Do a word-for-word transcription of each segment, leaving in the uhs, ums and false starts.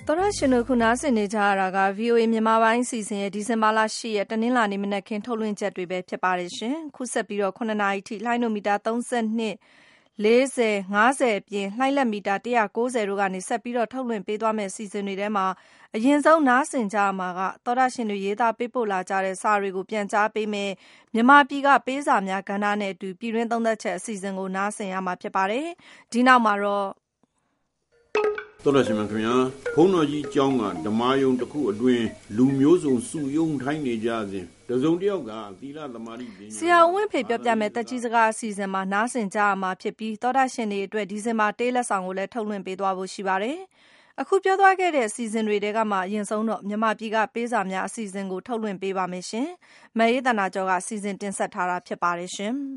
သောရရှင်တို့ခုနားဆင်နေကြရတာက ဗီအိုအေ မြန်မာပိုင်းအစီအစဉ်ရဲ့ဒီဇင်ဘာလ၈ရက်တနင်္လာနေ့မနက်ခင်းထုတ်လွှင့်ချက်တွေပဲဖြစ်ပါတယ်ရှင်။ခုဆက်ပြီးတော့ခုနှစ်နာရီထိလှိုင်းနိုမီတာသုံးဆယ့်နှစ် လေးဆယ်ငါးဆယ်အပြင်လှိုင်းလက်မီတာတစ်ရာကိုးဆယ်တို့ကနေဆက်ပြီးတော့ထုတ်လွှင့်ပေးသွားမယ့်အစီအစဉ်တွေထဲမှာအရင်ဆုံးနားဆင်ကြရမှာကသောရရှင်တွေရေးသားပေးပို့လာကြတဲ့စာတွေကိုပြန်ကြားပေးမယ်မြန်မာပြည်ကပေးစာများကဏ္ဍနဲ့အတူပြည်တွင်းသုံးသက်ချက်အစီအစဉ်ကိုနားဆင်ရမှာဖြစ်ပါတယ်။ဒီနောက်မှာတော့တော်တော်ရှင်မခင်ဗျာဘုန်းတော်ကြီးကျောင်းကဓမ္မယုံတစ်ခုအတွင်းလူမျိုးစုံစုယုံထိုင်းနေကြစဉ်တစုံတစ်ယောက်ကသီလသမာဓိပညာဆရာဝင်းဖေပြောပြမဲ့တက်ကြီးစကားအစီအစဉ်မှာနားဆင်ကြရမှာဖြစ်ပြီးသောတာရှင်တွေအတွက်ဒီဇင်ဘာတေးလက်ဆောင်ကိုလည်းထုတ်လွှင့်ပေးသွားဖို့ရှိပါတယ်။အခုပြောသွားခဲ့တဲ့အစီအစဉ်တွေတဲကမှအရင်ဆုံးတော့မြန်မာပြည်ကပေးစာများအစီအစဉ်ကိုထုတ်လွှင့်ပေးပါမယ်ရှင်။မအေးတနာကျော်ကအစီအစဉ်တင်ဆက်ထားတာဖြစ်ပါတယ်ရှင်။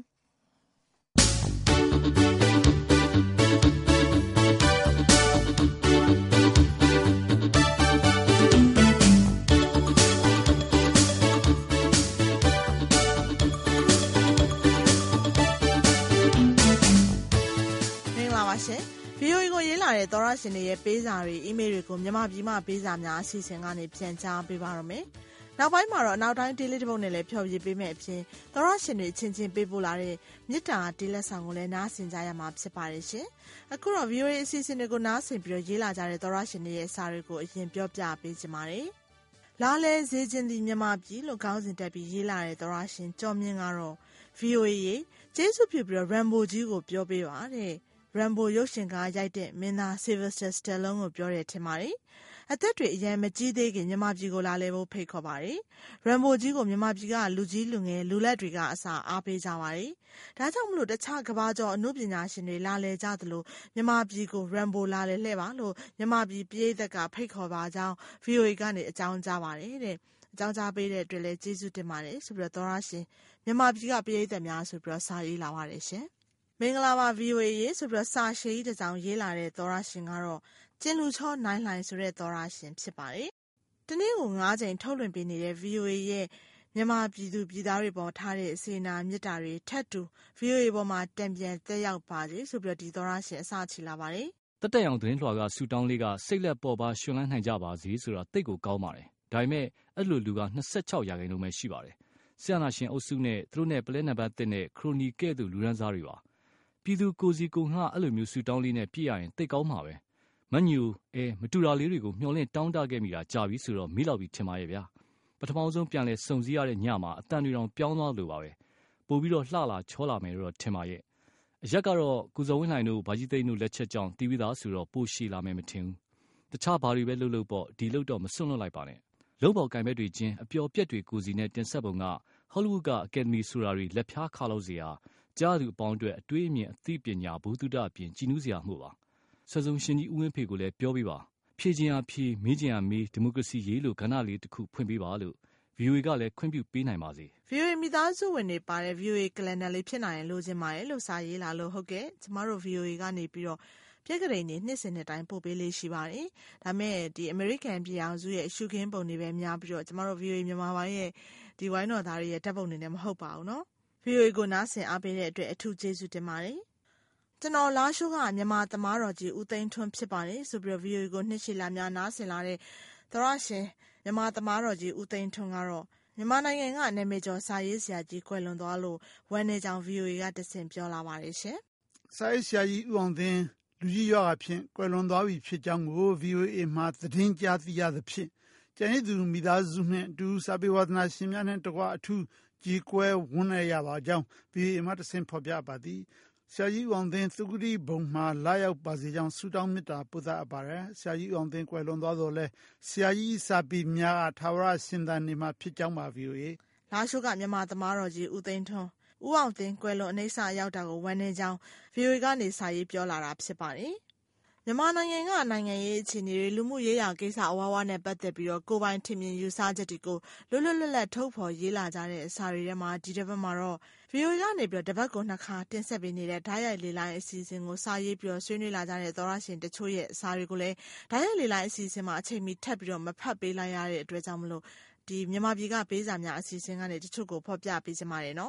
ဗီအိုအေကိုရေးလာတဲ့သောရရှင်တွေရဲ့ပေးစာတွေအီးမေးလ်တွေကိုမြန်မာပြည်မှာပေးစာများအစီအစဉ်ကနေပြန်ကြားပေးပါရမယ်။နောက်ပိုင်းမှာတော့အနောက်တိုင်းဒေးလေးတစ်ပုတ်နဲ့လည်းဖျော်ဖြေပေးမယ့်အပြင်သောရရှင်တွေချင်းချင်းပေးပို့လာတဲ့မြစ်တာဒေးလက်ဆောင်ကိုလည်းနားဆင်ကြရမှာဖြစ်ပါတယ်ရှင်။အခုတော့ဗီအိုအေအစီအစဉ်တွေကိုနားဆင်ပြီးတော့ရေးလာကြတဲ့သောရရှင်တွေရဲ့စာတွေကိုအရင်ပြောပြပေးချင်ပါတယ်။လာလဲဈေးချင်းသည်မြန်မာပြည်လို့ခေါင်းစဉ်တက်ပြီးရေးလာတဲ့သောရရှင်ကျော်မြင့်ကတော့ ဗီအိုအေ ရေကျေးဇူးပြုပြီးတော့ Rambo ကြီးကိုပြောပေးပါတဲ့Rambo ရုပ်ရှင်ကားရိုက်တဲ့မင်းသား Sylvester Stallone ကိုပြောတယ်ထင်ပါတယ်။အသက်တွေအရင်မကြီးသေးခင်မြန်မာပြည်ကိုလာလဲဖို့ဖိတ်ခေါ်ပါတယ်။ Rambo ကြီးကိုမြန်မာပြည်ကလူကြီးလူငယ်လူလက်တွေကအစားအားပေးကြပါတယ်။ဒါကြောင့်မလို့တခြားကမ္ဘာကျော်အမှုပညာရှင်တွေလာလဲကြသလိုမြန်မာပြည်ကို Rambo လာလဲလှဲ့ပါလို့မြန်မာပြည်ပြည်သက်ကဖိတ်ခေါ်ပါကြောင်း ဗီအိုအေ ကနေအကြောင်းကြားပါတယ်တဲ့အကြောင်းကြားပေးတဲ့အတွက်လည်းကျေးဇူးတင်ပါတယ်ဆိုပြီးတော့သောရရှင်မြန်မာပြည်ကပြည်သက်များဆိုပြီးတော့စာရေးလာပါတယ်ရှင်။မင်္ဂလာပါ ဗီအိုအေ ရေဆိုပြီးတော့စာရှည်တစ်စောင်ရေးလာတဲ့သောရရှင်ကတော့ကျင်လူချောနိုင်လှိုင်ဆိုတဲ့သောရရှင်ဖြစ်ပါတယ်။တနေ့ကိုငါးကြိမ်ထုတ်လွှင့်ပေးနေတဲ့ ဗီအိုအေ ရဲ့မြန်မာပြည်သူပြည်သားတွေပေါ်ထားတဲ့စေနာမြတ်တာတွေထက်တူ ဗီအိုအေ ပေါ်မှာတံပြန်သက်ရောက်ပါစေဆိုပြီးတော့ဒီသောရရှင်အစချီလာပါတယ်။တက်တက်အောင်သတင်းလွှာကဆူတောင်းလေးကစိတ်လက်ပေါ်ပါရှင်လန်းနိုင်ကြပါစေဆိုတာတိတ်ကိုကောင်းပါတယ်။ဒါပေမဲ့အဲ့လိုလူကနှစ်ဆယ့်ခြောက်ရာခိုင်နှုန်းပဲရှိပါတယ်။ဆရာနာရှင်အုပ်စုနဲ့သူတို့နဲ့ပလဲနံပါတ်တစ်နဲ့ခရိုနီကဲ့သို့လူရန်စားတွေပါပြည်သူကိုစီကိုငှအဲ့လိုမျိုးဆူတောင်းလေးနဲ့ပြည့်ရရင်တိတ်ကောင်းမှာပဲမညူအဲမတူတာလေးတွေကိုမျှော်လင့်တောင်းတခဲ့မိတာကြာပြီဆိုတော့မိလောက်ပြီးထင်ပါရဲ့ဗျာပထမဆုံးပြန်လဲစုံစည်းရတဲ့ညမှာအတန်တွေတောင်ပြောင်းသွားလို့ပါပဲပို့ပြီးတော့လှလာချောလာမယ်တော့ထင်ပါရဲ့အရက်ကတော့ကုစုံဝင်းလှိုင်တို့ဘာကြီးသိန်းတို့လက်ချက်ကြောင့်တီးပြီးသားဆိုတော့ပို့ရှည်လာမယ်မထင်ဘူးတခြားဘာတွေပဲလှုပ်လှုပ်ပေါ့ဒီလှုပ်တော့မစွန့်လွတ်လိုက်ပါနဲ့လုံးပေါကင်ဘက်တွေချင်းအပျော်ပြက်တွေကိုစီနဲ့တင်ဆက်ပုံကဟောလိဝုဒ်ကအကယ်ဒမီဆိုတာတွေလက်ဖြားခါလို့စရာကြားသူအပေါင်းအတွက်အတွေးအမြင်အသိပညာဘုသူတအပြင်ကြည်နူးစရာမှုပါဆွေစုံရှင်ကြီးဦးဝင်းဖေကိုလည်းပြောပေးပါဖြည့်ခြင်းအဖြည့်မေးခြင်းအမေးဒီမိုကရေစီရေးလို့ကဏ္ဍလေးတစ်ခုဖွင့်ပေးပါလို့ ဗီအိုအေ ကလည်းခွင့်ပြုပေးနိုင်ပါစေဗီအိုအေ မိသားစုဝင်တွေပါတဲ့ ဗီအိုအေ ကလန်ဒါလေးဖြစ်နိုင်ရင်လိုချင်ပါတယ်လို့စာရေးလာလို့ဟုတ်ကဲ့ကျမတို့ ဗီအိုအေ ကနေပြီးတော့ပြက်ကလေးနေနှစ်စဉ်နှစ်တိုင်းပို့ပေးလေးရှိပါတယ်ဒါမဲ့ဒီအမေရိကန်ပြည်အောင်စုရဲ့ရှုခင်းပုံတွေပဲများပြီးတော့ကျမတို့ ဗီအိုအေ မြန်မာပိုင်းရဲ့ဒီဝိုင်းတော်သားတွေရဲ့ဓာတ်ပုံတွေနဲ့မဟုတ်ပါဘူးနော်ဗီအိုအေ ကိုနားဆင်အားပေးတဲ့အတွက်အထူးကျေးဇူးတင်ပါတယ်ကျွန်တော်လာရှိုးကမြန်မာသမားတော်ကြီးဦးသိန်းထွန်းဖြစ်ပါတယ်ဆိုပြီးတော့ ဗီအိုအေ ကိုနှစ်ရှည်လာများနားဆင်လာတဲ့သရရှင်မြန်မာသမားတော်ကြီးဦးသိန်းထွန်းကတော့မြန်မာနိုင်ငံကနာမည်ကျော်စာရေးဆရာကြီးကွယ်လွန်သွားလို့ဝမ်းနေကြောင် ဗီအိုအေ ကတဆင့်ပြောလာပါတယ်ရှင်စာရေးဆရာကြီးဦးအောင်သင်းလူကြီးရွာကဖြင့်ကွယ်လွန်သွားပြီဖြစ်ကြောင်းကို ဗီအိုအေ မှာသတင်းကြားသိရသဖြင့်ကျန်ရည်သူမိသားစုနှင့်အတူစာပေဝါဒနာရှင်များနှင့်တကွအထူးကြီးကွယ်ဝန်းနေရပါကြောင်း ဗီအိုအေ မှာတဆင့်ဖော်ပြပါသည်ဆရာကြီးဦးအောင်သင်းသုဂတိဘုံမှာလာရောက်ပါစေကြောင်းဆုတောင်းမေတ္တာပို့သအပ်ပါတယ်ဆရာကြီးဦးအောင်သင်းကွယ်လွန်သွားတော့လဲဆရာကြီးစာပေများကထာဝရရှင်သန်နေမှာဖြစ်ကြောင်းပါ ဗီအိုအေလာရှိုးကမြန်မာသမားတော်ကြီးဦးသိန်းထွန်းဦးအောင်သင်းကွယ်လွန်အနေဆာရောက်တာကိုဝမ်းနေကြောင်း ဗီအိုအေ ကနေစာရေးပြောလာတာဖြစ်ပါတယ်မြန်မာနိုင်ငံကနိုင်ငံရေးအခြေအနေတွေလူမှုရေးရာကိစ္စအဝါးဝါးနဲ့ပတ်သက်ပြီးတော့ကိုပိုင်ထင်မြင်ယူဆချက်တွေကိုလွတ်လွတ်လပ်လပ်ထုတ်ဖော်ရေးလာကြတဲ့အစာတွေထဲမှာဒီတစ်ပတ်မှာတော့ ဗီအိုအေ ကနေပြီးတော့တစ်ပတ်ကိုနှစ်ခါတင်ဆက်ပေးနေတဲ့ဓာတ်ရိုက်လေလိုင်းအစီအစဉ်ကိုစာရေးပြီးတော့ဆွေးနွေးလာကြတဲ့သောရရှင်တချို့ရဲ့စာတွေကိုလည်းဓာတ်ရိုက်လေလိုင်းအစီအစဉ်မှာအချိန်မီထပ်ပြီးတော့မဖတ်ပေးလိုက်ရတဲ့အတွက်ကြောင့်မလို့ဒီမြန်မာပြည်ကပေးစာများအစီအစဉ်ကနေတချို့ကိုဖော်ပြပေးကြပါတယ်နော်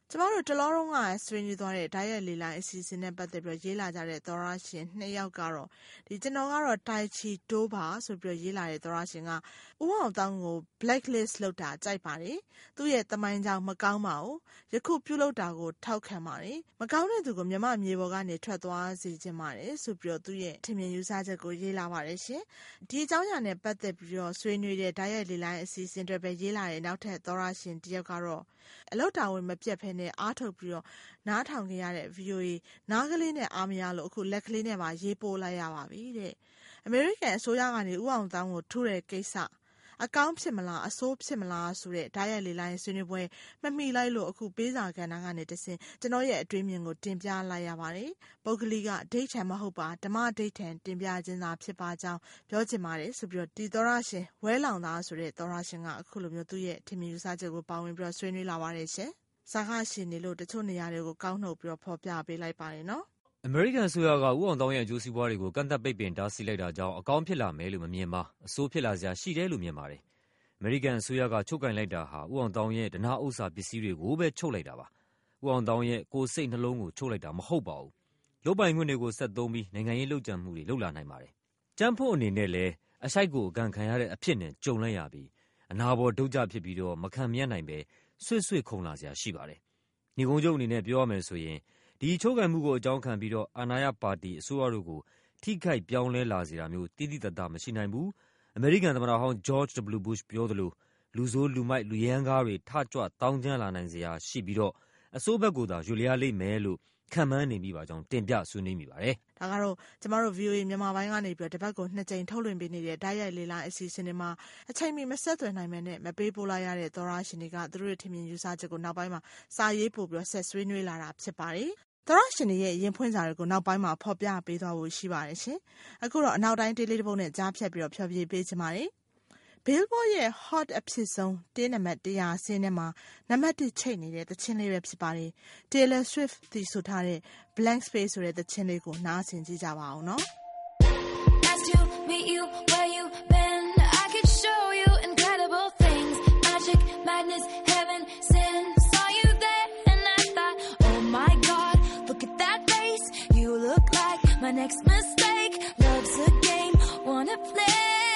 ကျမတို့တလောလုံးကဆွေးနွေးသွားတဲ့ဓာတ်ရိုက်လေလိုင်းအစီအစဉ်နဲ့ပတ်သက်ပြီးရေးလာကြတဲ့သောရရှင်နှစ်ယောက်ကတော့ဒီကျွန်တော်ကတော့တိုင်ချီတိုးပါဆိုပြီးရေးလာတဲ့သောရရှင်ကဥအောင်တောင်းကို blacklist လုပ်တာကြိုက်ပါတယ်သူ့ရဲ့တမိုင်းကြောင်မကောင်းပါဘူးယခုပြုလုပ်တာကိုထောက်ခံပါတယ်မကောင်းတဲ့သူကိုမြမမြေပေါ်ကနေထွက်သွားစေခြင်းပါတယ်ဆိုပြီးတော့သူ့ရဲ့ထင်မြင်ယူဆချက်ကိုရေးလာပါတယ်ရှင်ဒီအကြောင်းအရာနဲ့ပတ်သက်ပြီးတော့ဆွေးနွေးတဲ့ဓာတ်ရိုက်လေလိုင်းအစီအစဉ်တွေပဲရေးလာတဲ့နောက်ထပ်သောရရှင်တယောက်ကတော့အလောက်တာဝင်မပြတ်ဖဲနဲ့အားထုတ်ပြီးတော့နားထောင်ကြရတဲ့ V O A နားကလေးနဲ့အားမရလို့အခုလက်ကလေးနဲ့ပါရေးပို့လိုက်ရပါပြီတဲ့အမေရိကန်အစိုးရကနေဥအောင်တောင်းကိုထုတဲ့ကိစ္စအကောင်းဖြစ်မလားအဆိုးဖြစ်မလားဆိုတဲ့ဓာတ်ရိုက်လေလိုင်းဆွေးနွေးပွဲမမိလိုက်လို့အခုပေးစာကဏ္ဍကနေတဆင့်ကျွန်တော်ရဲ့အတွေ့အမြင်ကိုတင်ပြလိုက်ရပါတယ်ပုဂ္ဂလိကဒိဋ္ဌံမဟုတ်ပါဓမ္မဒိဋ္ဌံတင်ပြခြင်းသာဖြစ်ပါကြောင်းပြောချင်ပါတယ်ဆိုပြီးတော့ဒီသောရရှင်ဝဲလောင်သားဆိုတဲ့သောရရှင်ကအခုလိုမျိုးသူ့ရဲ့ထင်မြင်ယူဆချက်ကိုပါဝင်ပြီးတော့ဆွေးနွေးလာပါတယ်ရှင်စာခရှင်နေလို့တချို့နေရာတွေကိုကောက်နှုတ်ပြီးတော့ဖော်ပြပေးလိုက်ပါတယ်နော်အမေရိကန်ဆိုရကဥအောင်တောင်းရဲ့အကျိုးစီးပွားတွေကိုကန့်သတ်ပိတ်ပင်တားဆီးလိုက်တာကြောင့်အကောင်းဖြစ်လာမယ်လို့မမြင်ပါအဆိုးဖြစ်လာစရာရှိတယ်လို့မြင်ပါတယ်အမေရိကန်ဆိုရကချုပ်ကင်လိုက်တာဟာဥအောင်တောင်းရဲ့ဒနာဥစ္စာပစ္စည်းတွေကိုပဲချုပ်လိုက်တာပါဥအောင်တောင်းရဲ့ကိုယ်စိတ်နှလုံးကိုချုပ်လိုက်တာမဟုတ်ပါဘူးရုပ်ပိုင်ခွင့်တွေကိုဆက်သုံးပြီးနိုင်ငံရေးလှုပ်ကြံမှုတွေလုပ်လာနိုင်ပါတယ်ကျန်းဖို့အနေနဲ့လည်းအရှိုက်ကိုအကန်ခံရတဲ့အဖြစ်နဲ့ကြုံလိုက်ရပြီးအနာဘော်ဒုက္ခဖြစ်ပြီးတော့မခံမြတ်နိုင်ပဲဆွတ်ဆွတ်ခုံလာစရာရှိပါတယ်။ညီကုန်းချုပ်အနေနဲ့ပြောရမယ်ဆိုရင်ဒီချုပ်ကန်မှုကိုအကြောင်းခံပြီးတော့အာဏာရပါတီအစိုးရတို့ကိုထိခိုက်ပြောင်းလဲလာစေတာမျိုးတိတိတတ်တာမရှိနိုင်ဘူး။အမေရိကန်သမ္မတဟောင်း George W. Bush ပြောသလိုလူဆိုးလူမိုက်လူရန်ကားတွေထကြွတောင်းကျမ်းလာနိုင်စရာရှိပြီးတော့အစိုးဘက်ကိုသာရွေလျားလိမ့်မယ်လို့ခံမှန်းနေမိပါကြောင်းတင်ပြဆွေးနွေးမိပါတယ်။ဒါကတော့ကျမတို့ V O A မြန်မာပိုင်းကနေပြီးတော့တပတ်ကိုနှစ်ကြိမ်ထုတ်လွှင့်ပေးနေတဲ့ဓာတ်ရိုက်လေလိုင်းအစီအစဉ်တွေမှာအချိန်မီမဆက်သွယ်နိုင်မယ်နဲ့မပေးပို့လိုက်ရတဲ့သောရရှင်တွေကသူတို့ရဲ့ထင်မြင်ယူဆချက်ကိုနောက်ပိုင်းမှာစာရေးပို့ပြီးတော့ဆက်ဆွေးနွေးလာတာဖြစ်ပါတယ်။သောရရှင်တွေရဲ့ရင်ဖွင့်စာတွေကိုနောက်ပိုင်းမှာဖော်ပြပေးသွားဖို့ရှိပါတယ်ရှင်။အခုတော့အနောက်တိုင်းတေးလေးတစ်ပုဒ်နဲ့ကြားဖြတ်ပြီးတော့ဖျော်ဖြေပေးချင်ပါတယ်။ Billboard ရဲ့ Hot အဖြစ်ဆုံးတင်းနံပါတ်one hundredဆင်းထဲမှာနံပါတ်oneချိတ်နေတဲ့သချင်းလေးပဲဖြစ်ပါတယ်။ Taylor Swift တီးဆိုထားတဲ့ Blank Space ဆိုတဲ့သချင်းလေးကိုနားဆင်ကြည့်ကြပါအောင်နော်။ Nice to meet you where you been I could show you incredible things Magic, madness, heaven, sin Saw you there and I thought Oh my God, look at that face You look like my next mistake Love's a game, wanna play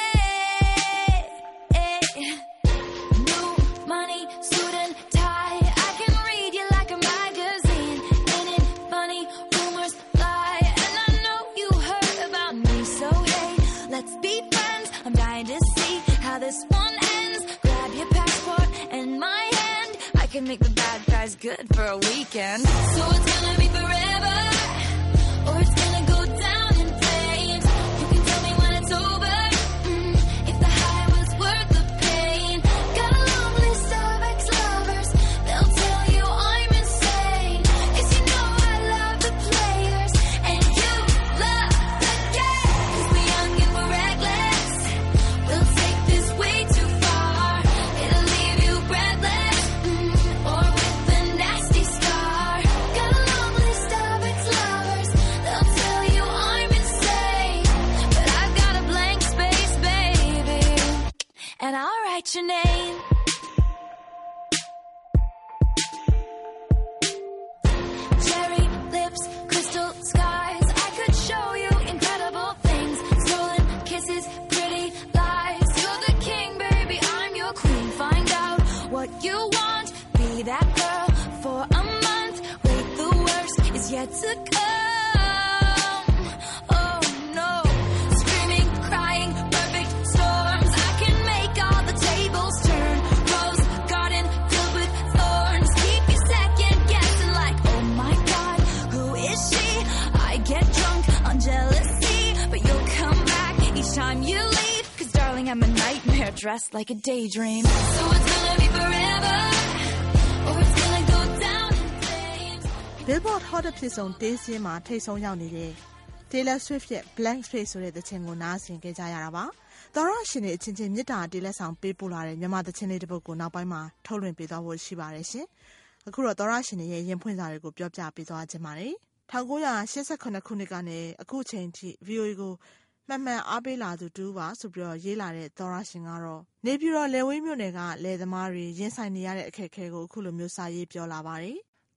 This one ends Grab your passport and my hand I can make the bad guys good for a weekend So it's gonna be forever Or it's gonna go down in flames You can tell me when it's over mm, If the high was worth the pain Got a long list of ex-lovers They'll tell you I'm insane Cause you know I love the players And you love the game Cause we're young and we're reckless We'll take this way too far It'll leave you breathless mm, Or with a nasty scar Got a long list of ex-lovers They'll tell you I'm insane But I've got a blank space, baby And I'll write your name Cherry lips, crystal skies I could show you incredible things Stolen kisses, pretty lies You're the king, baby, I'm your queen Find out what you want Be that girl for a month Wait, the worst is yet to come Oh no Screaming, crying, perfect storms I can make all the tables turn Rose garden filled with thorns Keep you second guessing like Oh my God, who is she? I get drunk on jealousy But you'll come back each time you leave Cause darling, I'm a nightmare dressed like a daydream So it's gonna be forever Or it's gonna go down in flames Billboard Hot အဖြစ်ဆုံးတေးစင်းမှာထိတ်ဆုံးရောက်နေတဲ့ Taylor Swift ရဲ့ Blank Space ဆိုတဲ့သချင်းကိုနားဆင်ကြကြရတာပါ။သောရရှင်တွေအချင်းချင်းမြစ်တာတေးလက်ဆောင်ပေးပို့လာတဲ့မြန်မာသချင်းလေးတစ်ပုဒ်ကိုနောက်ပိုင်းမှာထုတ်လွှင့်ပေးသွားဖို့ရှိပါတယ်ရှင်။အခုတော့သောရရှင်တွေရဲ့ရင်ဖွင့်စာတွေကိုပြောပြပေးသွားခြင်းပါတယ်။nineteen eighty-eightခုနှစ်ကနေအခုချိန်ထိ V O A ကိုမှန်မှန်အားပေးလာသူတူပါဆိုပြီးတော့ရေးလာတဲ့သောရရှင်ကတော့နေပြည်တော်လယ်ဝေးမြို့နယ်ကလယ်သမားတွေရင်ဆိုင်နေရတဲ့အခက်အခဲကိုအခုလိုမျိုးစာရေးပြောလာပါတယ်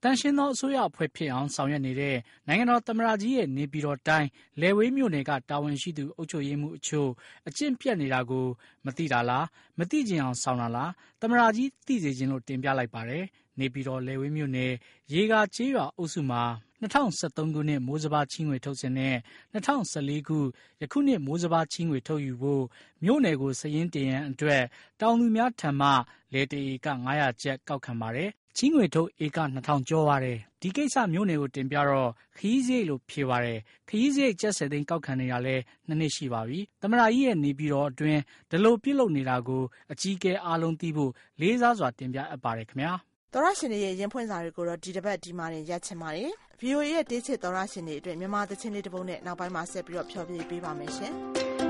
တန်ရှင်းသောအစိုးရအဖွဲ့ဖြစ်အောင်ဆောင်ရွက်နေတဲ့နိုင်ငံတော်သမ္မတကြီးရဲ့နေပြည်တော်တိုင်းလယ်ဝေးမြို့နယ်ကတာဝန်ရှိသူအုပ်ချုပ်ရေးမှူးအချို့အကျင့်ပြတ်နေတာကိုမသိတာလားမသိကျင်အောင်ဆောင်တာလားသမ္မတကြီးသိစေခြင်းလို့တင်ပြလိုက်ပါတယ်နေပြည်တော်လယ်ဝေးမြို့နယ်ရေကာကျေးရွာအုပ်စုမှာ၂၀၁၃ခုနှစ်မိုးစပါးချီးငွေထုတ်စဉ်နဲ့၂၀၁၄ခုယခုနှစ်မိုးစပါးချီးငွေထုတ်ယူဖို့မြို့နယ်ကိုစည်ရင်းတင်ရန်အတွက်တောင်သူများထံမှလယ်တဧက၅၀၀ကျပ်ကောက်ခံပါတယ်ချီးငွေထုတ်ဧက၂ထောင်ကျော်ပါတယ်ဒီကိစ္စမြို့နယ်ကိုတင်ပြတော့ခရီးစရိတ်လို့ဖြေပါတယ်ခရီးစရိတ်ကျပ်ဆယ်သိန်းကောက်ခံနေတာလဲနှစ်နှစ်ရှိပါပြီသမ္မတကြီးရဲ့နေပြည်တော်အတွင်းဒီလိုပြုလုပ်နေတာကိုအကြီးအကဲအားလုံးသိဖို့လေးစားစွာတင်ပြအပ်ပါတယ်ခင်ဗျာသောရရှင်တွေရဲ့ရင်ဖွင့်စာတွေကိုတော့ဒီတစ်ပတ်ဒီမှာနေရချင်ပါတယ် ဗီအိုအေ ရဲ့တေးချစ်သောရရှင်တွေအတွက်မြန်မာသချင်းလေးတစ်ပုဒ်နဲ့နောက်ပိုင်းမှာဆက်ပြီးတော့ဖျော်ဖြေပေးပါမယ်ရှင်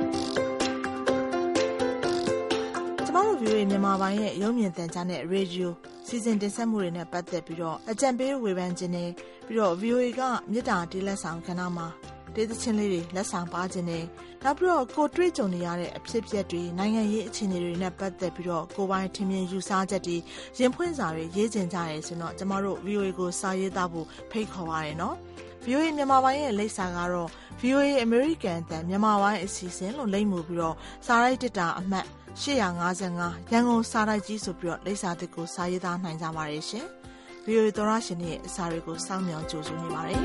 ကျမတို့ ဗီအိုအေ မြန်မာပိုင်းရဲ့ရုပ်မြင်သံကြားနဲ့ Radio စီစဉ်တင်ဆက်မှုတွေနဲ့ပတ်သက်ပြီးတော့အကြံပေးဝေဖန်ခြင်းနဲ့ပြီးတော့ ဗီအိုအေ ကမြစ်တာတေးလက်ဆောင်ကဏ္ဍမှာတေးသချင်းလေးတွေလက်ဆောင်ပါခြင်းနဲ့နောက်ပြီးတော့ကိုတွေ့ကြုံနေရတဲ့အဖြစ်အပျက်တွေနိုင်ငံရေးအခြေအနေတွေနဲ့ပတ်သက်ပြီးတော့ကိုပိုင်းထင်မြင်ယူဆချက်တွေရင်ဖွင့်စာတွေရေးကျင်ကြရဲဆိုတော့ကျမတို့ ဗီအိုအေ ကိုစာရေးသားဖို့ဖိတ်ခေါ်ပါရနော် ဗီအိုအေ မြန်မာပိုင်းရဲ့လိပ်စာကတော့ ဗီအိုအေ American အသံမြန်မာပိုင်းအစီအစဉ်လို့လိပ်မှုပြီးတော့စာရိုက်တစ်တာအမှတ်၈၅၅ရန်ကုန်စာတိုက်ကြီးဆိုပြီးတော့လိပ်စာတစ်ကိုစာရေးသားနိုင်ကြပါရဲ့ရှင် ဗီအိုအေ သောရရှင်ရဲ့အစာတွေကိုစောင့်မျှော်ကြိုဆိုနေပါတယ်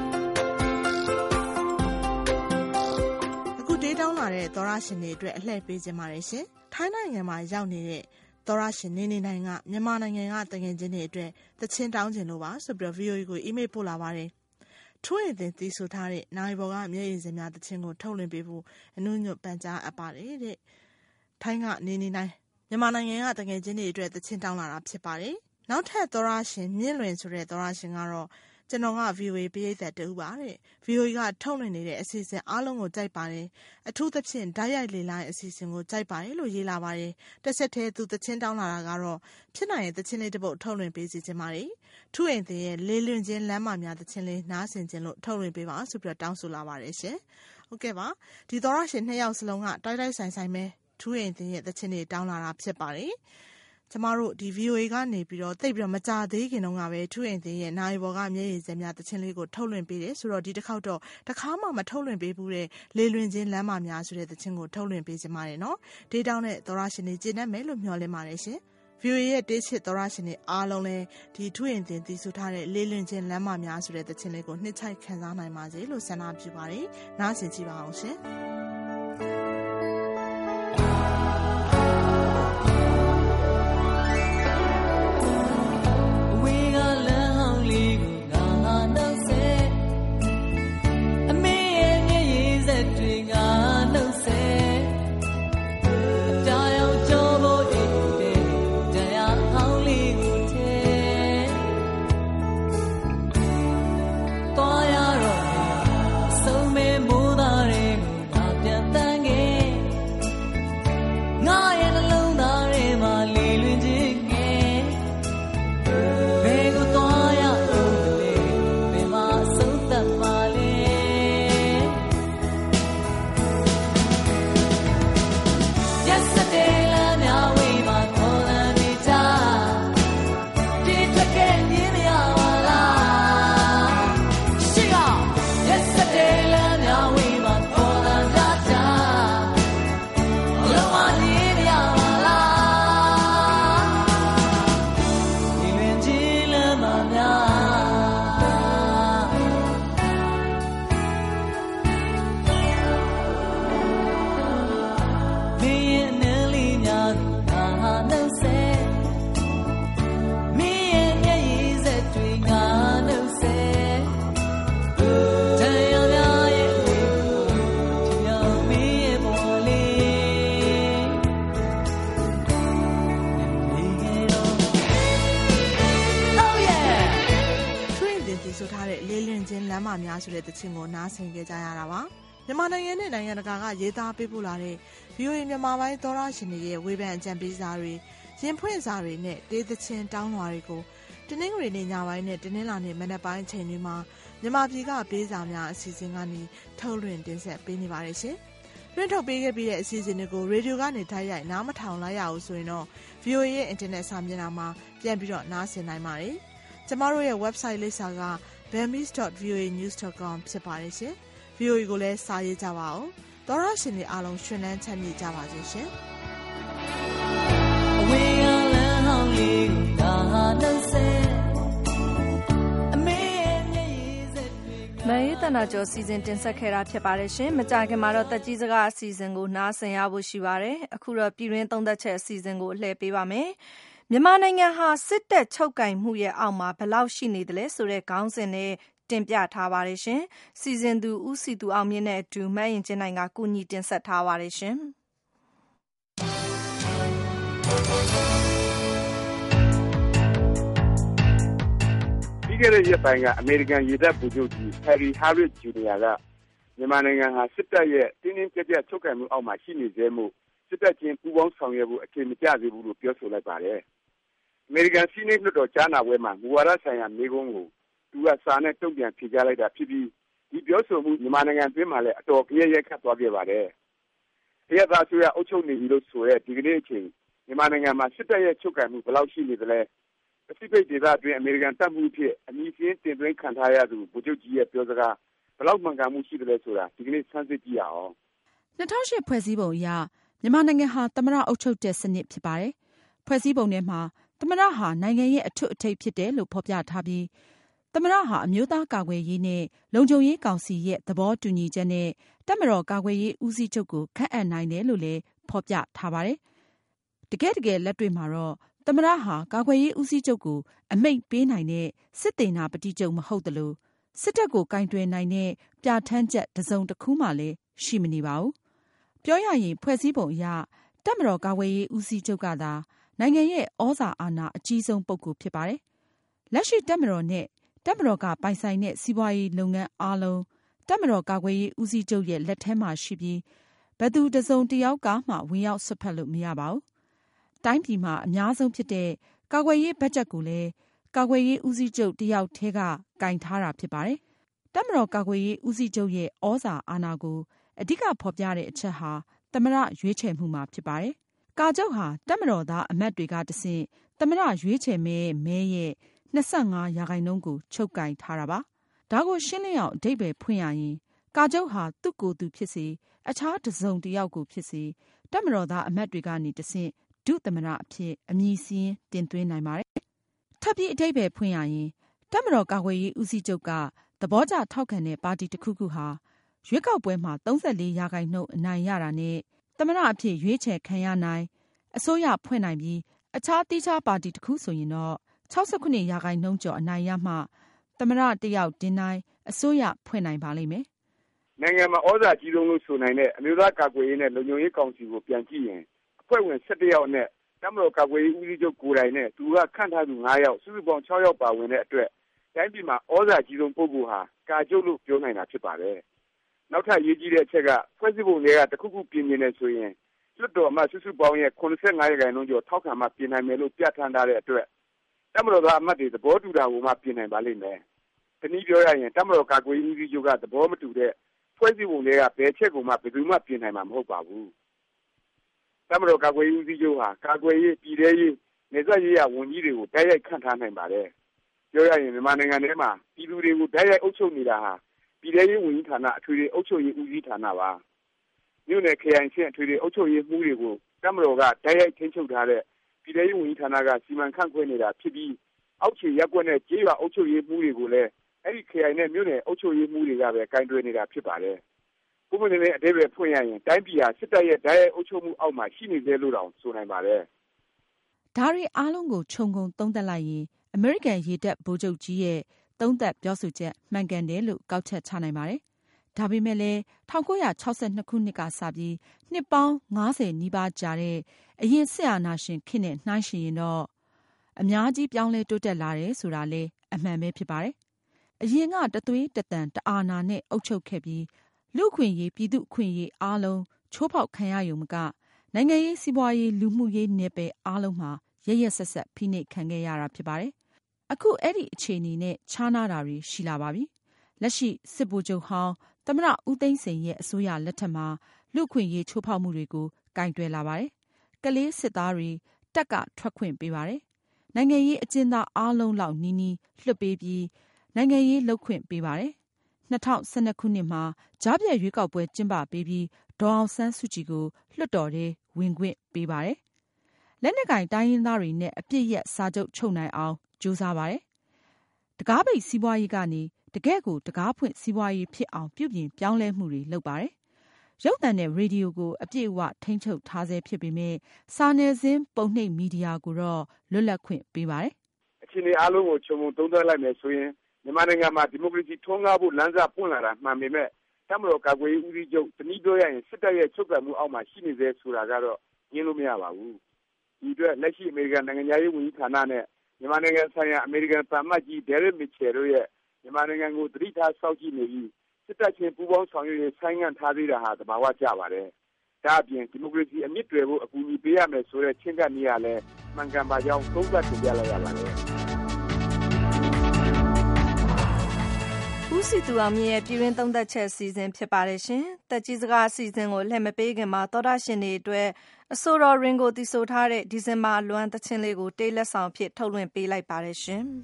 ဒေးတောင်းလာတဲ့သောရရှင်တွေအတွက်အလှည့်ပေးခြင်းပါတယ်ရှင်။ထိုင်းနိုင်ငံမှာရောက်နေတဲ့သောရရှင်နေနေနိုင်ကမြန်မာနိုင်ငံကတငယ်ချင်းတွေအတွက်သချင်းတောင်းခြင်းလို့ပါဆိုပြီးတော့ ဗီအိုအေ ကိုအီးမေးလ်ပို့လာပါတယ်။ထို့အပြင်သိဆိုထားတဲ့နိုင်ဘော်ကမျက်ရည်စင်များသချင်းကိုထုတ်လွှင့်ပေးဖို့အနုညွတ်ပန်ကြားအပ်ပါတယ်တဲ့။ထိုင်းကနေနေနိုင်မြန်မာနိုင်ငံကတငယ်ချင်းတွေအတွက်သချင်းတောင်းလာတာဖြစ်ပါတယ်။နောက်ထပ်သောရရှင်မြင့်လွင်ဆိုတဲ့သောရရှင်ကတော့ကျွန်တော်က ဗီအိုအေ ပရိသတ်တူပါတဲ့ ဗီအိုအေ ကထုတ်လွှင့်နေတဲ့အစီအစဉ်အားလုံးကိုကြိုက်ပါတယ်အထူးသဖြင့်ဓာတ်ရိုက်လေလိုင်းအစီအစဉ်ကိုကြိုက်ပါတယ်လို့ရေးလာပါတယ်တစ်ဆက်တည်းသူသချင်းတောင်းလာတာကတော့ဖြစ်နိုင်ရဲ့သချင်းလေးတစ်ပုဒ်ထုတ်လွှင့်ပေးစီခြင်းပါတယ်ထူးအိမ်တင်ရဲ့လေးလွင်ချင်းလမ်းမများသချင်းလေးနားဆင်ခြင်းလို့ထုတ်လွှင့်ပေးပါဆိုပြီးတော့တောင်းဆိုလာပါတယ်ရှင်ဟုတ်ကဲ့ပါဒီသောရရှင်နှစ်ယောက်စလုံးကတိုက်တိုက်ဆိုင်ဆိုင်ပဲထူးအိမ်တင်ရဲ့သချင်းတွေတောင်းလာတာဖြစ်ပါတယ်ကျမတို့ဒီ ဗီအိုအေ ကနေပြီးတော့တိတ်ပြီးတော့မကြသေးခင်တုန်းကပဲထူးရင်တင်ရဲ့နိုင်ဘော်ကမျက်ရည်စက်များတခြင်းလေးကိုထုတ်လွှင့်ပေးတယ်ဆိုတော့ဒီတစ်ခေါက်တော့တခါမှမထုတ်လွှင့်ပေးဘူးတဲ့လေလွင်ချင်းလမ်းမများဆိုတဲ့တခြင်းကိုထုတ်လွှင့်ပေးကြပါတယ်နော်ဒေးတောင်းတဲ့သောရရှင်တွေကျေနပ်မယ်လို့မျှော်လင့်ပါတယ်ရှင် ဗီအိုအေ ရဲ့တေးချစ်သောရရှင်တွေအားလုံးလည်းဒီထူးရင်တင်တည်ဆိုထားတဲ့လေလွင်ချင်းလမ်းမများဆိုတဲ့တခြင်းလေးကိုနှစ်ချိုက်ခံစားနိုင်ပါစေလို့ဆန္ဒပြုပါတယ်နားဆင်ကြည့်ပါအောင်ရှင်ဆိုတဲ့တခြင်းကိုနားဆင်ကြကြရတာပါမြန်မာနိုင်ငံနဲ့နိုင်ငံတကာကရေးသားပေးပို့လာတဲ့ ဗီအိုအေ မြန်မာပိုင်းသောရရှင်တွေရဲ့ဝေဖန်အကြံပေးစာတွေရင်ဖွင့်စာတွေနဲ့တေးသခြင်းတောင်းလွှာတွေကိုတနင်္ဂနွေနေ့ညပိုင်းနဲ့တနင်္လာနေ့မနက်ပိုင်းအချိန်တွေမှာမြန်မာပြည်ကပေးစာများအစီအစဉ်ကနေထုတ်လွှင့်တင်ဆက်ပေးနေပါတယ်ရှင်လွှင့်ထုတ်ပေးခဲ့ပြီးတဲ့အစီအစဉ်တွေကိုရေဒီယိုကနေတိုက်ရိုက်နားမထောင်လိုက်ရအောင်ဆိုရင်တော့ ဗီအိုအေ ရဲ့အင်တာနက်စာမျက်နှာမှာပြန်ပြီးတော့နားဆင်နိုင်ပါတယ်ကျမတို့ရဲ့ website လိပ်စာက burmese dot v o a news dot com ဖြစ်ပါတယ်ရှင်။ ဗွီအိုအေ ကိုလည်းစာရေးကြပါဦး။သောရရှင်တွေအားလုံးရှင်လန်းချမ်းမြေ့ကြပါစေရှင်။မအေးတနာကျော်စီစဉ်တင်ဆက်ခဲ့တာဖြစ်ပါတယ်ရှင်။မကြာခင်မှာတော့တက်ကြီးစကားအစီအစဉ်ကိုနားဆင်ရဖို့ရှိပါတယ်။အခုတော့ပြည်တွင်းသုံးသက်ချက်အစီအစဉ်ကိုအလှည့်ပေးပါမယ်။မြန်မာနိုင်ငံဟာစစ်တပ်ချုပ်ကိုင်မှုရဲ့အောက်မှာဘယ်လောက်ရှိနေသလဲဆိုတဲ့ခေါင်းစဉ်နဲ့တင်ပြထားပါတယ်ရှင်။စီစဉ်သူဦးစီသူအောင်မြင့်နဲ့အတူမတ်ရင်ကျင်းနိုင်ကကူညီတင်ဆက်ထားပါတယ်ရှင်။ပြီးခဲ့တဲ့ရက်ပိုင်းကအမေရိကန်ရေတပ်ဗိုလ်ချုပ်ကြီး Harry Harris ဂျူနီယာကမြန်မာနိုင်ငံဟာစစ်တပ်ရဲ့တင်းတင်းကြပ်ကြပ်ချုပ်ကိုင်မှုအောက်မှာရှိနေသေးမှုစစ်တပ်ချင်းပူးပေါင်းဆောင်ရွက်ဖို့အခြေမကျသေးဘူးလို့ပြောဆိုလိုက်ပါတယ်။အမေရိကန်စီးနိတ်လွှတ်တော်ကြားနာပွဲမှာမူဝါဒဆိုင်ရာမေးခွန်းကိုသူကစာနဲ့တုံ့ပြန်ဖြေကြားလိုက်တာဖြစ်ပြီးဒီပြောဆိုမှုမြန်မာနိုင်ငံအတွင်းမှာလည်းအတော်ကြရက်ရက်ခတ်သွားခဲ့ပါတယ်။တရားသားဆိုရအုပ်ချုပ်နေပြီလို့ဆိုရဲဒီကနေ့အချိန်မြန်မာနိုင်ငံမှာစစ်တပ်ရဲ့ချုပ်ကိုင်မှုဘယ်လောက်ရှိနေသလဲပစိဖိတ်ဒေသအတွင်းအမေရိကန်တပ်မှုဖြစ်အမည်စင်းတင်သွင်းခံထားရသူဗိုလ်ချုပ်ကြီးရဲ့ပြောစကားဘယ်လောက်မှန်ကန်မှုရှိတယ်လဲဆိုတာဒီကနေ့ဆန်းစစ်ကြည့်ရအောင်။၂၀၀၈ဖွဲ့စည်းပုံအရမြန်မာနိုင်ငံဟာသမ္မတအုပ်ချုပ်တဲ့စနစ်ဖြစ်ပါတယ်။ဖွဲ့စည်းပုံထဲမှာသမ္မတဟာနိုင်ငံရဲ့အထွတ်အထိပ်ဖြစ်တယ်လို့ဖော်ပြထားပြီးသမ္မတဟာအမျိုးသားကာကွယ်ရေးနဲ့လုံခြုံရေးကောင်စီရဲ့သဘောတူညီချက်နဲ့တပ်မတော်ကာကွယ်ရေးဦးစီးချုပ်ကိုခန့်အပ်နိုင်တယ်လို့လည်းဖော်ပြထားပါတယ်။တကယ်တကယ်လက်တွေ့မှာတော့သမ္မတဟာကာကွယ်ရေးဦးစီးချုပ်ကိုအမိန့်ပေးနိုင်တဲ့စစ်သေနာပတိချုပ်မဟုတ်သလိုစစ်တပ်ကိုကင်တွယ်နိုင်တဲ့ပြဋ္ဌာန်းချက်တစ်စုံတစ်ခုမှလည်းရှိမနေပါဘူး။ပြောရရင်ဖွဲ့စည်းပုံအရတပ်မတော်ကာကွယ်ရေးဦးစီးချုပ်ကသာနိုင်ငံရဲ့ဩဇာအာဏာအကြီးဆုံးပုဂ္ဂိုလ်ဖြစ်ပါတယ်။လက်ရှိတပ်မတော်နဲ့တပ်မတော်ကပိုင်ဆိုင်တဲ့စီးပွားရေးလုပ်ငန်းအားလုံးတပ်မတော်ကာကွယ်ရေးဦးစီးချုပ်ရဲ့လက်ထဲမှာရှိပြီးဘယ်သူတစ်စုံတစ်ယောက်ကမှဝင်ရောက်ဆွတ်ဖက်လို့မရပါဘူး။တိုင်းပြည်မှာအများဆုံးဖြစ်တဲ့ကာကွယ်ရေးဘတ်ဂျက်ကိုလည်းကာကွယ်ရေးဦးစီးချုပ်တယောက်ထဲကကင်ထားတာဖြစ်ပါတယ်။တပ်မတော်ကာကွယ်ရေးဦးစီးချုပ်ရဲ့ဩဇာအာဏာကိုအဓိကဖော်ပြတဲ့အချက်ဟာသမ္မတရွေးချယ်မှုမှာဖြစ်ပါတယ်။ကာချုပ်ဟာတပ်မတော်သားအမတ်တွေကတဆင့်သမ္မတရွေးချယ်မဲမဲရဲ့၂၅ရာခိုင်နှုန်းကိုချုပ်ကင်ထားတာပါ။ဒါကိုရှင်းလင်းအောင်အဓိပ္ပာယ်ဖွင့်ရရင်ကာချုပ်ဟာသူ့ကိုယ်သူဖြစ်စေအခြားတစ်စုံတစ်ယောက်ကိုဖြစ်စေတပ်မတော်သားအမတ်တွေကနေတဆင့်ဒုသမ္မတအဖြစ်အမည်စာရင်းတင်သွင်းနိုင်ပါတယ်။ထပ်ပြီးအဓိပ္ပာယ်ဖွင့်ရရင်တပ်မတော်ကာကွယ်ရေးဦးစီးချုပ်ကသဘောကျထောက်ခံတဲ့ပါတီတစ်ခုခုဟာရွေးကောက်ပွဲမှာ၃၄ရာခိုင်နှုန်းအနိုင်ရတာနဲ့သမ္မတအဖြစ်ရွေးချယ်ခံရနိုင်အစိုးရဖွဲ့နိုင်ပြီးအခြားတိကျပါတီတစ်ခုဆိုရင်တော့၆၉ရာခိုင်နှုန်းကျော်အနိုင်ရမှသမ္မတတယောက်တင်နိုင်အစိုးရဖွဲ့နိုင်ပါလိမ့်မယ်။နိုင်ငံမှာဩဇာကြီးဆုံးလို့ဆိုနိုင်တဲ့အမျိုးသားကာကွယ်ရေးနဲ့လုံခြုံရေးကောင်စီကိုပြန်ကြည့်ရင်အဖွဲ့ဝင်၁၁ယောက်နဲ့တပ်မတော်ကာကွယ်ရေးဦးစီးချုပ်ကိုယ်တိုင်နဲ့သူကခန့်ထားသူ၅ယောက်စုစုပေါင်း၆ယောက်ပါဝင်တဲ့အတွက်တိုင်းပြည်မှာဩဇာကြီးဆုံးပုဂ္ဂိုလ်ဟာကာချုပ်လို့ပြောနိုင်တာဖြစ်ပါတယ်။နောက်ထပ်ရေးကြီးတဲ့အချက်ကဖွဲ့စည်းပုံတွေကတခုခုပြင်နေတယ်ဆိုရင်လွှတ်တော်အမတ်စုစုပေါင်းရဲ့၇၅ရာခိုင်နှုန်းကျော်ထောက်ခံမှပြင်နိုင်မယ်လို့ပြဋ္ဌာန်းထားတဲ့အတွက်တပ်မတော်သားအမတ်တွေသဘောတူတာကိုမှပြင်နိုင်ပါလိမ့်မယ်။ဒီနည်းပြောရရင်တပ်မတော်ကာကွယ်ရေးဦးစီးချုပ်ကသဘောမတူတဲ့ဖွဲ့စည်းပုံတွေကဘယ်ချက်ကိုမှဘယ်သူမှပြင်နိုင်မှာမဟုတ်ပါဘူး။တပ်မတော်ကာကွယ်ရေးဦးစီးချုပ်ဟာကာကွယ်ရေးပြည်ထရေးနေဆက်ရေးရဝန်ကြီးတွေကိုတိုက်ရိုက်ခန့်ထားနိုင်ပါတယ်။ပြောရရင်မြန်မာနိုင်ငံထဲမှာပြည်သူတွေကိုတိုက်ရိုက်အုပ်ချုပ်နေတာဟာပြည်ထရေးဝန်ကြီးဌာနအထွေထွေအုပ်ချုပ်ရေးဦးစီးဌာနပါ။မြို့နယ်ခရိုင်ချင်းအထွေထွေအုပ်ချုပ်ရေးမှုတွေကိုတပ်မတော်ကတိုက်ရိုက်ထိန်းချုပ်ထားတဲ့ပြည်ထရေးဝန်ကြီးဌာနကစီမံခန့်ခွဲနေတာဖြစ်ပြီးအောက်ခြေရပ်ကွက်နဲ့ကျေးရွာအုပ်ချုပ်ရေးမှုတွေကိုလည်းအဲ့ဒီခရိုင်နဲ့မြို့နယ်အုပ်ချုပ်ရေးမှုတွေကပဲကင်တွယ်နေတာဖြစ်ပါတယ်။ပုံမှန်နဲ့အသေးပဲဖွင့်ရရင်တိုင်းပြည်ဟာစစ်တပ်ရဲ့တိုက်ရိုက်အုပ်ချုပ်မှုအောက်မှာရှိနေသေးလို့တောင်ဆိုနိုင်ပါတယ်။ဒါတွေအားလုံးကိုခြုံငုံသုံးသပ်လိုက်ရင်အမေရိကန်ရေတပ်ဗိုလ်ချုပ်ကြီးရဲ့သုံးသပ်ပြောဆိုချက်မှန်ကန်တယ်လို့ကောက်ချက်ချနိုင်ပါတယ်။ဒါပေမဲ့လည်း၁၉၆၂ခုနှစ်ကစပြီးနှစ်ပေါင်း၅၀နီးပါးကြာတဲ့အရင်စစ်အာဏာရှင်ခေတ်နဲ့နှိုင်းယှဉ်ရင်တော့အများကြီးပြောင်းလဲတိုးတက်လာတယ်ဆိုတာလည်းအမှန်ပဲဖြစ်ပါတယ်။အရင်ကတသွေးတသံတအာဏာနဲ့အုပ်ချုပ်ခဲ့ပြီးလူ့အခွင့်အရေးပြည်သူ့အခွင့်အရေးအားလုံးချိုးဖောက်ခံရရုံမကနိုင်ငံရေးစီးပွားရေးလူမှုရေးနယ်ပယ်အားလုံးမှာရရက်ဆက်ဆက်ဖိနှိပ်ခံခဲ့ရတာဖြစ်ပါတယ်။အခုအဲ့ဒီအခြေအနေနဲ့ခြားနာတာတွေရှိလာပါပြီ။လက်ရှိစစ်ဗိုလ်ချုပ်ဟောင်းသမ္မတဦးသိန်းစိန်ရဲ့အစိုးရလက်ထက်မှာလူ့အခွင့်အရေးချိုးဖောက်မှုတွေကိုကင်တွယ်လာပါတယ်။ကလေးစစ်သားတွေတက်ကထွက်ခွင့်ပေးပါတယ်။နိုင်ငံရေးအကျဉ်းသားအားလုံးလောက်နီးနီးလွှတ်ပေးပြီးနိုင်ငံရေးလုပ်ခွင့်ပေးပါတယ်။၂၀၁၂ခုနှစ်မှာကြားဖြတ်ရွေးကောက်ပွဲကျင်းပပေးပြီးဒေါ်အောင်ဆန်းစုကြည်ကိုလွှတ်တော်ထဲဝင်ခွင့်ပေးပါတယ်။လက်နက်ကိုင်တိုင်းရင်းသားတွေနဲ့အပစ်ရပ်စာချုပ်ချုပ်နိုင်အောင်ကြိုးစားပါတယ်။တကားပိတ်စီးပွားရေးကနေတကယ့်ကိုတကားဖွင့်စီးပွားရေးဖြစ်အောင်ပြုပြင်ပြောင်းလဲမှုတွေလုပ်ပါတယ်။ရုပ်သံနဲ့ရေဒီယိုကိုအပြည့်အဝထိန်းချုပ်ထားဆဲဖြစ်ပေမဲ့စာနယ်ဇင်းပုံနှိပ်မီဒီယာကိုတော့လွတ်လပ်ခွင့်ပေးပါတယ်။အခြေအနေအားလုံးကိုခြုံငုံသုံးသပ်လိုက်မယ်ဆိုရင်မြန်မာနိုင်ငံမှာဒီမိုကရေစီထွန်းကားဖို့လမ်းစာပွင့်လာတာမှန်ပေမဲ့တပ်မတော်ကာကွယ်ရေးဦးစီးချုပ်တနည်းပြောရရင်စစ်တပ်ရဲ့ချုပ်ကိုင်မှုအောက်မှာရှိနေသေးဆိုတာကတော့ညင်းလို့မရပါဘူး။ဒီအတွက်လက်ရှိအမေရိကန်နိုင်ငံသားရေးဝန်ကြီးဌာနနဲ့မြန်မာနိုင်ငံဆိုင်ရာအမေရိကန်သံအမတ်ကြီးဒဲရစ်မစ်ချယ်တို့ရဲ့မြန်မာနိုင်ငံကိုတတိထားစောင့်ကြည့်နေပြီးစစ်တပ်ချင်းပူးပေါင်းဆောင်ရွက်ရေးဆိုင်းငံ့ထားသေးတာဟာသဘာဝကျပါတယ်။ဒါအပြင်ဒီမိုကရေစီအမြင့်တွေဖို့အကူအညီပေးရမယ်ဆိုတဲ့ချင်းကပ်နေရလဲမှန်ကန်ပါကြောင်းသုံးသပ်တင်ပြလိုက်ရပါတယ်။ဦးစီသူအောင်မြင့်ရဲ့ပြည်တွင်းသုံးသက်ချက်အစီအစဉ်ဖြစ်ပါတယ်ရှင်။တက်ကြီးစကားအစီအစဉ်ကိုလှည့်မပေးခင်မှာသောတာရှင်တွေအတွက်အဆိုတော်ရင်ကိုတည်ဆိုထားတဲ့ဒီဇင်ဘာလွမ်းသချင်းလေးကိုတေးလက်ဆောင်ဖြစ်ထုတ်လွှင့်ပေးလိုက်ပါတယ်ရှင်။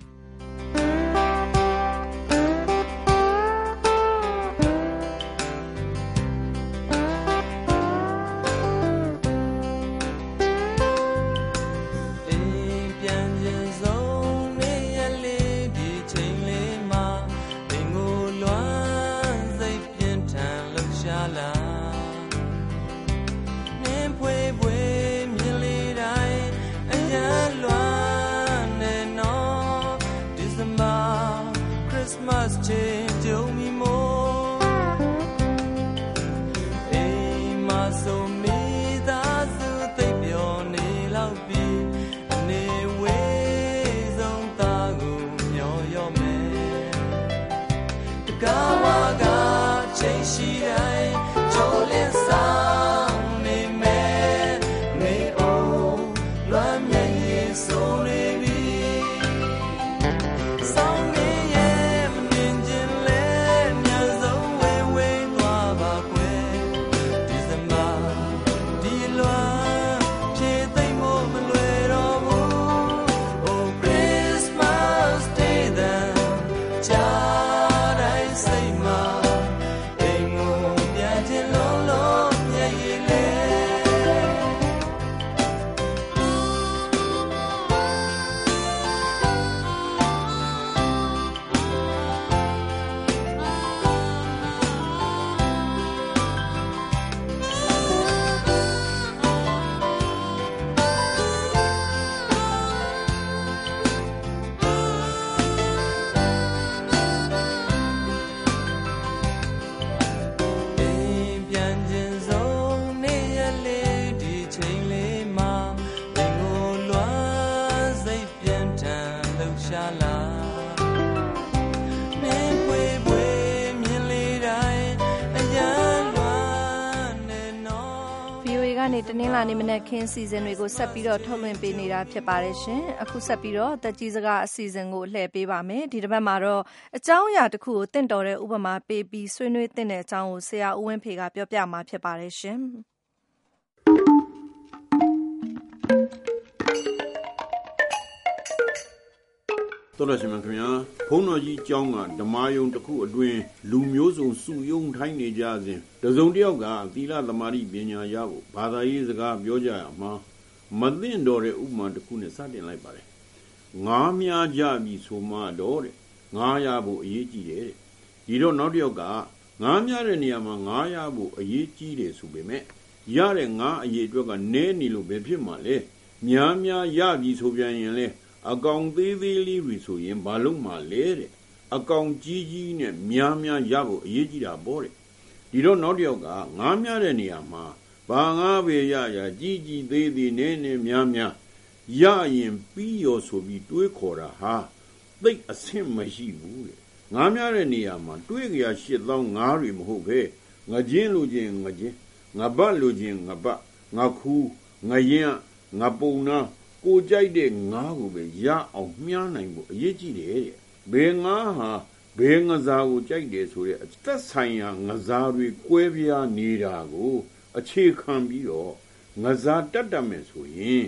တနင်္လာနေ့မနက်ခင်းစီစဉ်တွေကိုဆက်ပြီးတော့ထုတ်လွှင့်ပေးနေတာဖြစ်ပါတယ်ရှင်။အခုဆက်ပြီးတော့တက်ကြီးစကားအစီအစဉ်ကိုလှည့်ပေးပါမယ်။ဒီတစ်ပတ်မှာတော့အကြောင်းအရာတစ်ခုကိုတင့်တော်တဲ့ဥပမာပေးပြီးဆွေးနွေးသင့်တဲ့အကြောင်းကိုဆရာဦးဝင်းဖေကပြောပြမှာဖြစ်ပါတယ်ရှင်။တော်တော်ရှင်မခင်ဗျာဘုန်းတော်ကြီးကျောင်းကဓမ္မယုံတစ်ခုအတွင်းလူမျိုးစုံစုယုံထိုင်းနေကြစဉ်တစုံတစ်ယောက်ကသီလသမာဓိပညာရဖို့ဘာသာရေးစကားပြောကြရမှာမသိမ့်တော်တဲ့ဥပမာတစ်ခုနဲ့စတင်လိုက်ပါတယ်ငါးများကြပြီဆိုမှတော့တဲ့ငါးရဖို့အရေးကြီးတယ်တဲ့ဒီတော့နောက်တစ်ယောက်ကငါးများတဲ့နေရာမှာငါးရဖို့အရေးကြီးတယ်ဆိုပေမဲ့ရတဲ့ငါးအရေးအတွက်ကနည်းနေလို့ပဲဖြစ်မှာလေများများရပြီဆိုပြန်ရင်လေအကောင်သေးသေးလေးတွေဆိုရင်ဘာလို့မှလဲတဲ့အကောင်ကြီးကြီးနဲ့များများရဖို့အရေးကြီးတာပေါ့တဲ့ဒီတော့နောက်တစ်ယောက်ကငားများတဲ့နေရာမှာဘာငားပဲရရကြီးကြီးသေးသေးနဲ့နဲ့များများရရင်ပြီးရောဆိုပြီးတွေးခေါ်တာဟာသိအဆင့်မရှိဘူးတဲ့ငားများတဲ့နေရာမှာတွေးကြရရှစ်သောင်းငါးတွေမဟုတ်ပဲငချင်းလိုချင်းငချင်းငပတ်လိုချင်းငပတ်ငခူးငရင်ငပုံနာကိုကြိုက်တဲ့ငါးကိုပဲရအောင်မြားနိုင်ဖို့အရေးကြီးတယ်တဲ့ဘယ်ငါးဟာဘယ်ငစားကိုကြိုက်တယ်ဆိုတဲ့အသက်ဆိုင်ရာငစားတွေကွဲပြားနေတာကိုအခြေခံပြီးတော့ငစားတတ်တတ်မယ်ဆိုရင်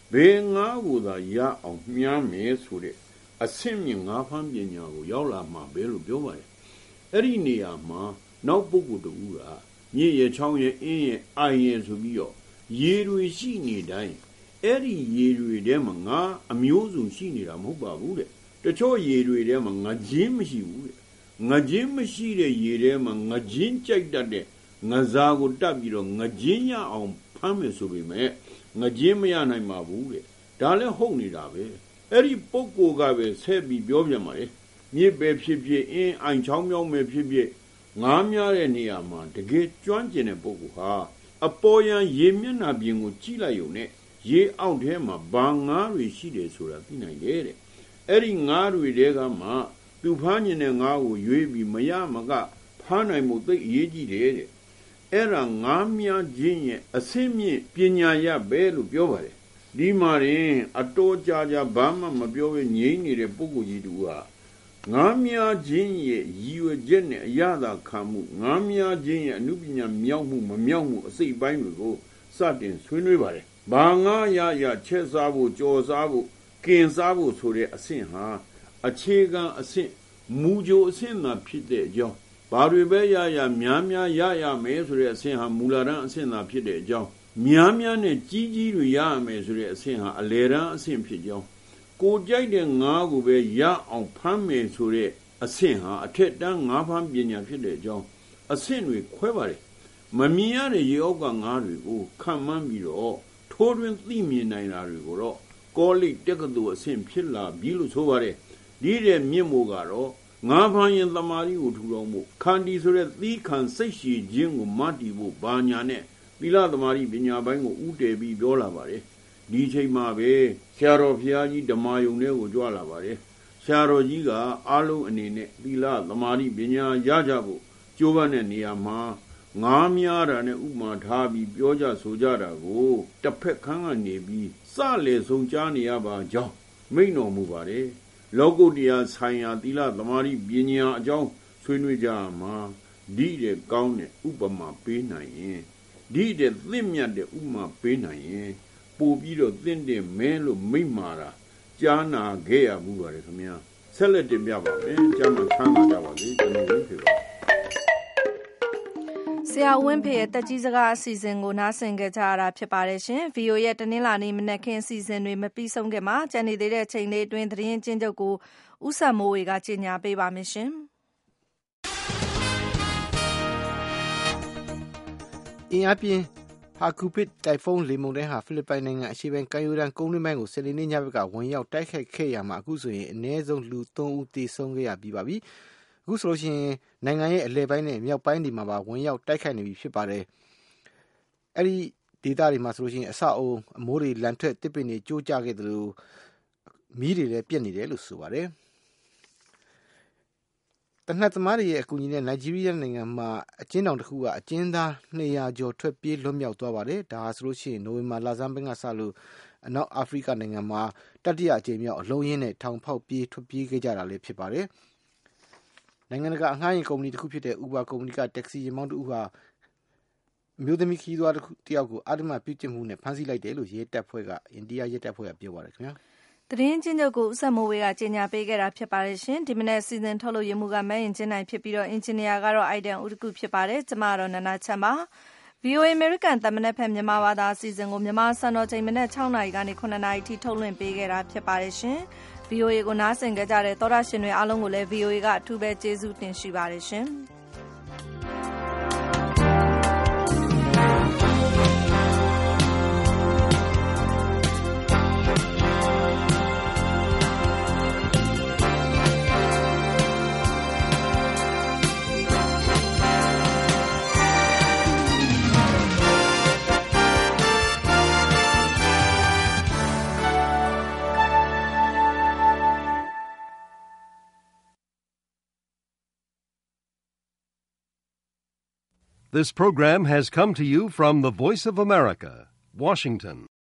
ဘယ်ငါးကိုသာရအောင်မြားမယ်ဆိုတဲ့အဆင့်မြင့်ငါးဖမ်းပညာကိုရောက်လာမှာပဲလို့ပြောပါတယ်အဲ့ဒီနေရာမှာနောက်ပုဂ္ဂိုလ်တူကမြင့်ရဲ့ချောင်းရဲ့အင်းရဲ့အိုင်ရဲ့ဆိုပြီးတော့ရေတွေရှိနေတိုင်းအဲ့ဒီရေတွေထဲမှာငါအမျိုးစုံရှိနေတာမဟုတ်ပါဘူးတဲ့တချို့ရေတွေထဲမှာငါချင်းမရှိဘူးတဲ့ငါချင်းမရှိတဲ့ရေထဲမှာငါချင်းကြိုက်တတ်တဲ့ငါစားကိုတတ်ပြီးတော့ငါချင်းရအောင်ဖမ်းမယ်ဆိုပေမဲ့ငါချင်းမရနိုင်ပါဘူးတဲ့ဒါလည်းဟုတ်နေတာပဲအဲ့ဒီပုဂ္ဂိုလ်ကပဲဆက်ပြီးပြောပြမှာလေမြစ်ပဲဖြစ်ဖြစ်အင်းအိုင်ချောင်းမြောင်းပဲဖြစ်ဖြစ်ငါးများတဲ့နေရာမှာတကယ်ကျွမ်းကျင်တဲ့ပုဂ္ဂိုလ်ဟာအပေါ်ယံရေမျက်နှာပြင်ကိုကြည့်လိုက်ရုံနဲ့ရေအောက်ထဲမှာဘာငါးတွေရှိတယ်ဆိုတာသိနိုင်တယ်တဲ့အဲ့ဒီငါးတွေတဲကမှသူဖမ်းကျင်တဲ့ငါးကိုရွေးပြီးမရမကဖမ်းနိုင်မှုသိအရေးကြီးတယ်တဲ့အဲ့ဒါငါးများခြင်းရဲ့အစင်းမြင့်ပညာရပဲလို့ပြောပါတယ်ဒီမှာရင်အတော်ကြာကြာဘာမှမပြောဘဲငြိမ့်နေတဲ့ပုဂ္ဂိုလ်ကြီးတူကငါးများခြင်းရဲ့ရည်ရွယ်ချက်နဲ့အရသာခံမှုငါးများခြင်းရဲ့အနုပညာမြောက်မှုမမြောက်မှုအစိတ်ပိုင်းတွေကိုစတင်ဆွေးနွေးပါတယ်ဘာငါရရချက်စားဖို့ကြော်စားဖို့ကင်စားဖို့ဆိုတဲ့အဆင့်ဟာအခြေခံအဆင့်မူကြိုအဆင့်သာဖြစ်တဲ့အကြောင်းဘာတွေပဲရရများများရရမယ်ဆိုတဲ့အဆင့်ဟာမူလတန်းအဆင့်သာဖြစ်တဲ့အကြောင်းများများနဲ့ကြီးကြီးတွေရရမယ်ဆိုတဲ့အဆင့်ဟာအလယ်တန်းအဆင့်ဖြစ်ကြောင်းကိုကြိုက်တဲ့ငါးကိုပဲရအောင်ဖမ်းမယ်ဆိုတဲ့အဆင့်ဟာအထက်တန်းငါးဖမ်းပညာဖြစ်တဲ့အကြောင်းအဆင့်တွေခွဲပါတယ်မမြင်ရတဲ့ရေအောက်ကငါးတွေကိုခံမှန်းပြီးတော့ထိုးတွင်သိမြင်နိုင်တာတွေကိုတော့ကောလိပ်တက္ကသိုလ်အဆင့်ဖြစ်လာပြီလို့ဆိုပါတယ်ဒီတဲ့မြင့်မို့ကတော့ငါးဖမ်းရင်သမာဓိကိုထူထောင်ဖို့ခန္တီဆိုတဲ့သီးခံစိတ်ရှည်ခြင်းကိုမတည်ဖို့ဘာညာနဲ့သီလသမာဓိပညာပိုင်းကိုဥတည်ပြီးပြောလာပါတယ်ဒီချိန်မှာပဲဆရာတော်ဘုရားကြီးဓမ္မယုံတွေကိုကြွလာပါတယ်ဆရာတော်ကြီးကအားလုံးအနေနဲ့သီလသမာဓိပညာရကြဖို့ကြိုးပမ်းတဲ့နေရာမှာငါးများတာနဲ့ဥမာထားပြီးပြောကြဆိုကြတာကိုတစ်ဖက်ခန်းကနေပြီးစလေဆုံးကြားနေရပါကြောင်းမိန့်တော်မူပါတယ်လောကုတ္တရာဆိုင်ရာသီလသမာဓိပညာအကြောင်းဆွေးနွေးကြမှာဒီတဲ့ကောင်းတဲ့ဥပမာပေးနိုင်ရင်ဒီတဲ့သင့်မြတ်တဲ့ဥပမာပေးနိုင်ရင်ပို့ပြီးတော့သင့်တဲ့မဲလို့မိန့်မာတာကြားနာခဲ့ရမှုပါတယ်ခင်ဗျာဆက်လက်တင်ပြပါမယ်ကြားမှာဆန်းလာကြပါစေကျွန်တော်တို့ဖြစ်ပါဆရာဝင်းဖေရဲ့တက်ကြီးစကားအစီအစဉ်ကိုနားဆင်ကြကြရတာဖြစ်ပါတယ်ရှင် ဗီအိုအေ ရဲ့တနင်္လာနေ့မနက်ခင်းအစီအစဉ်တွေမပြီးဆုံးခင်မှာကြံနေသေးတဲ့ချိန်လေးအတွင်းသတင်းချင်းချုပ်ကိုဥဆက်မိုးဝေကကြေညာပေးပါမယ်ရှင်အင်အားပြင်းဟာကူပစ်တိုင်ဖုန်းလေမုန်တိုင်းဟာဖိလစ်ပိုင်နိုင်ငံအရှေ့ပိုင်းကမ်းရိုးတန်းကုန်းတွင်းပိုင်းကိုစနေနေ့ညဘက်ကဝင်ရောက်တိုက်ခိုက်ခဲ့ရမှာအခုဆိုရင်အနည်းဆုံးလူသုံးဦးသေဆုံးခဲ့ရပြီးပါပြီအခုဆိုလို့ရှိရင်နိုင်ငံရဲ့အလယ်ပိုင်းနဲ့မြောက်ပိုင်းတွေမှာပါဝင်ရောက်တိုက်ခိုက်နေပြီဖြစ်ပါတယ်အဲ့ဒီဒေသတွေမှာဆိုလို့ရှိရင်အဆောက်အုံအမိုးတွေလန်ထွက်တစ်ပင်တွေကျိုးကျခဲ့တယ်လို့မီးတွေလည်းပြက်နေတယ်လို့ဆိုပါတယ်တနက်သမားတွေရဲ့အကူအညီနဲ့နိုင်ဂျီးရီးယားနိုင်ငံမှာအကျဉ်းထောင်တစ်ခုကအကျဉ်းသားနှစ်ရာကျော်ထွက်ပြေးလွတ်မြောက်သွားပါတယ်ဒါဟာဆိုလို့ရှိရင်နိုဝင်ဘာလဆန်းပိုင်းကစလို့အနောက်အာဖရိကနိုင်ငံမှာတတိယအကြိမ်မြောက်အလုံးရင်းနဲ့ထောင်ဖောက်ပြေးထွက်ပြေးခဲ့ကြတာလည်းဖြစ်ပါတယ်နိုင်ငံတကာအငှားယဉ်ကုမ္ပဏီတစ်ခုဖြစ်တဲ့ Uber ကုမ္ပဏီကတက္ကစီယာဉ်မောင်းတစ်ဦးဟာအမျိုးသမီးခရီးသွားတစ်ယောက်ကိုအဓမ္မပြုကျင့်မှုနဲ့ဖမ်းဆီးလိုက်တယ်လို့ရဲတပ်ဖွဲ့ကအိန္ဒိယရဲတပ်ဖွဲ့ကပြောပါတယ်ခင်ဗျာသတင်းချင်းချုပ်ကိုဥဆက်မိုးဝေကကြေညာပေးခဲ့တာဖြစ်ပါတယ်ရှင်ဒီမနေ့စီစဉ်ထုတ်လို့ရမှုကမဲရင်ချင်းနိုင်ဖြစ်ပြီးတော့အင်ဂျင်နီယာကတော့အိုက်ဒန်ဦးတကူဖြစ်ပါတယ်ကျမကတော့နန္ဒချမ်းပါ ဗီအိုအေ American တမနက်ဖက်မြန်မာဘာသာအစီအစဉ်ကိုမြန်မာစံတော်ချိန်မနေ့၆နာရီကနေ၇နာရီထိထုတ်လွှင့်ပေးခဲ့တာဖြစ်ပါတယ်ရှင် ဗီအိုအေ ကိုနားဆင်ကြကြတဲ့သောရရှင်တွေအားလုံးကိုလည်း ဗီအိုအေ ကအထူးပဲကျေးဇူးတင်ရှိပါတယ်ရှင် This program has come to you from the Voice of America, Washington.